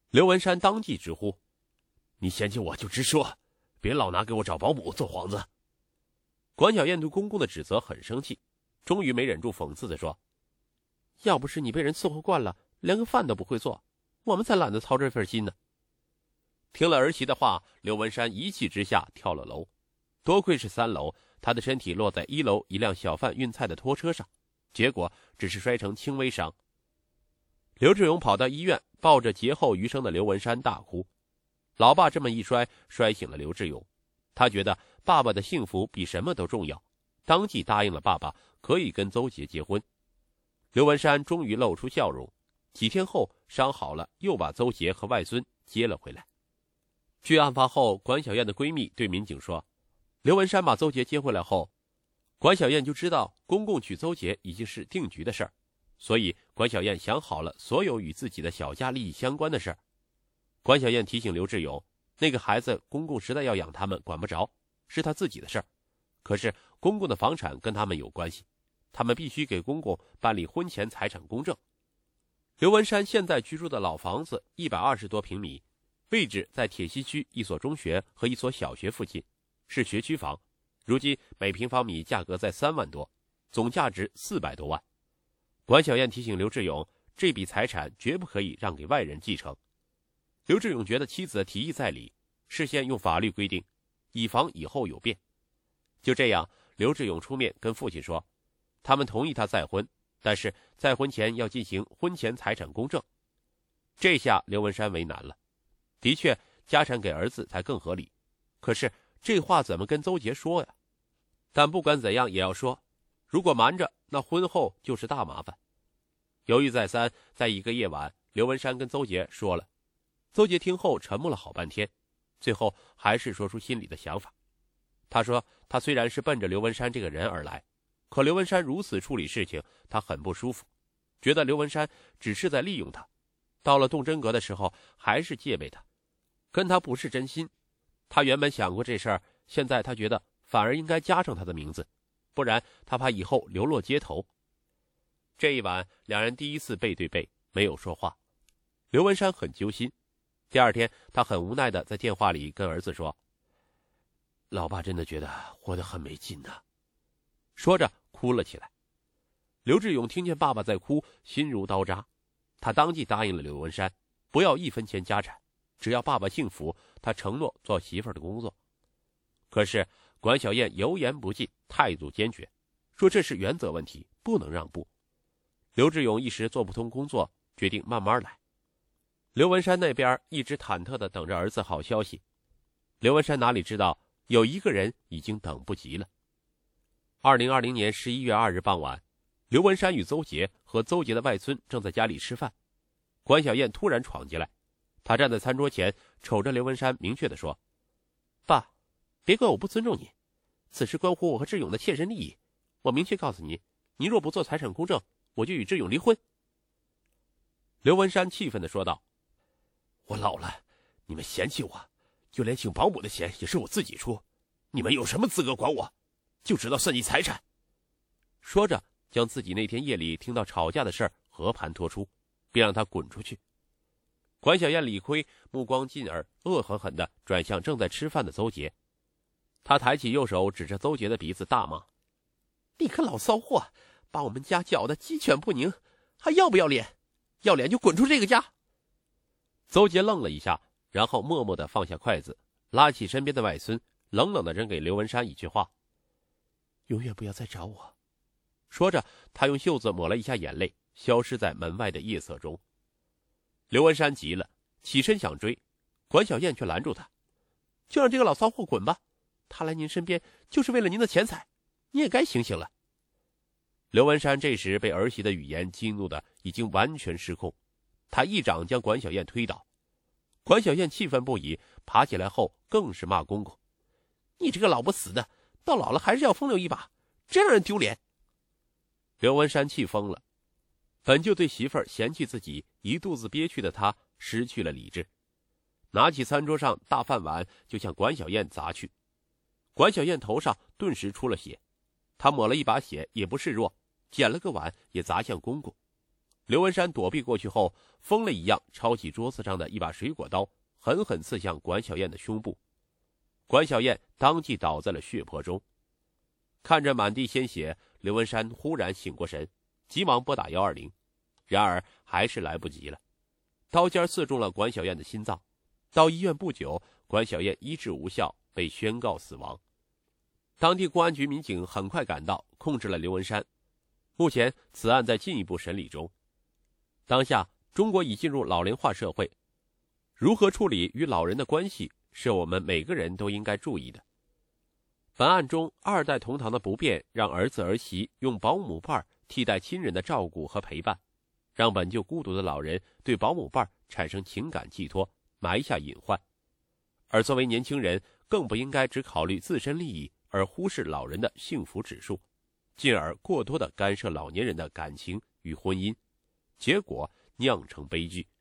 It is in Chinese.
刘文山当即直呼：“你嫌弃我就直说，别老拿给我找保姆做幌子。”管小燕对公公的指责很生气，终于没忍住讽刺地说：“要不是你被人伺候惯了，连个饭都不会做，我们才懒得操这份心呢。”听了儿媳的话，刘文山一气之下跳了楼。多亏是3楼，他的身体落在1楼一辆小贩运菜的拖车上，结果只是摔成轻微伤。刘志勇跑到医院，抱着劫后余生的刘文山大哭。老爸这么一摔，摔醒了刘志勇，他觉得爸爸的幸福比什么都重要，当即答应了爸爸可以跟邹杰结婚。刘文山终于露出笑容，几天后伤好了，又把邹杰和外孙接了回来。据案发后，管小燕的闺蜜对民警说，刘文山把邹杰接回来后，管小燕就知道公公娶邹杰已经是定局的事儿，所以管小燕想好了所有与自己的小家利益相关的事儿。管小燕提醒刘志勇，那个孩子公公实在要养他们管不着，是他自己的事儿，可是公公的房产跟他们有关系，他们必须给公公办理婚前财产公证。刘文山现在居住的老房子120多平米，位置在铁西区一所中学和一所小学附近，是学区房，如今每平方米价格在3万多，总价值400多万。管小燕提醒刘志勇，这笔财产绝不可以让给外人继承。刘志勇觉得妻子的提议在理，事先用法律规定，以防以后有变。就这样，刘志勇出面跟父亲说，他们同意他再婚，但是再婚前要进行婚前财产公证。这下刘文山为难了，的确家产给儿子才更合理，可是这话怎么跟邹杰说呀？但不管怎样也要说，如果瞒着，那婚后就是大麻烦。犹豫再三，在一个夜晚，刘文山跟邹杰说了。邹杰听后沉默了好半天，最后还是说出心里的想法。他说他虽然是奔着刘文山这个人而来，可刘文山如此处理事情，他很不舒服，觉得刘文山只是在利用他，到了动真格的时候还是戒备他，跟他不是真心。他原本想过这事儿，现在他觉得反而应该加上他的名字，不然他怕以后流落街头。这一晚，两人第一次背对背，没有说话。刘文山很揪心。第二天，他很无奈地在电话里跟儿子说：“老爸真的觉得活得很没劲呢。”说着哭了起来。刘志勇听见爸爸在哭，心如刀扎，他当即答应了刘文山，不要1分钱家产，只要爸爸幸福，他承诺做媳妇儿的工作。可是管小燕油盐不进，态度坚决，说这是原则问题，不能让步。刘志勇一时做不通工作，决定慢慢来。刘文山那边一直忐忑地等着儿子好消息，刘文山哪里知道有一个人已经等不及了。2020年11月2日傍晚，刘文山与邹杰和邹杰的外孙正在家里吃饭，管小燕突然闯进来，她站在餐桌前，瞅着刘文山明确地说：“爸，别怪我不尊重你，此事关乎我和志勇的切身利益，我明确告诉你，你若不做财产公证，我就与志勇离婚。”刘文山气愤地说道：“我老了，你们嫌弃我，就连请保姆的钱也是我自己出，你们有什么资格管我？就知道算计财产。”说着，将自己那天夜里听到吵架的事儿和盘托出，并让他滚出去。管小燕理亏，目光进而恶狠狠地转向正在吃饭的邹杰，他抬起右手指着邹杰的鼻子大骂：“你个老骚货，把我们家搅得鸡犬不宁，还要不要脸？要脸就滚出这个家！”邹杰愣了一下，然后默默地放下筷子，拉起身边的外孙，冷冷地扔给刘文山一句话：“永远不要再找我。”说着，他用袖子抹了一下眼泪，消失在门外的夜色中。刘文山急了，起身想追，管小燕却拦住他：“就让这个老骚货滚吧，他来您身边就是为了您的钱财，你也该醒醒了。”刘文山这时被儿媳的语言激怒的已经完全失控，他一掌将管小燕推倒。管小燕气愤不已，爬起来后更是骂公公：“你这个老不死的，到老了还是要风流一把，真让人丢脸！”刘文山气疯了，本就对媳妇儿嫌弃自己一肚子憋屈的他失去了理智，拿起餐桌上大饭碗就向管小燕砸去。管小燕头上顿时出了血，她抹了一把血也不示弱，捡了个碗也砸向公公。 刘文山躲避过去后，疯了一样抄起桌子上的一把水果刀，狠狠刺向管小燕的胸部。管小燕当即倒在了血泊中。看着满地鲜血，刘文山忽然醒过神，急忙拨打120，然而还是来不及了。刀尖刺中了管小燕的心脏。到医院不久，管小燕医治无效，被宣告死亡。当地公安局民警很快赶到，控制了刘文山。目前此案在进一步审理中。当下中国已进入老龄化社会，如何处理与老人的关系，是我们每个人都应该注意的。本案中2代同堂的不便，让儿子儿媳用保姆伴替代亲人的照顾和陪伴，让本就孤独的老人对保姆伴产生情感寄托，埋下隐患。而作为年轻人，更不应该只考虑自身利益，而忽视老人的幸福指数，进而过多的干涉老年人的感情与婚姻，结果酿成悲剧。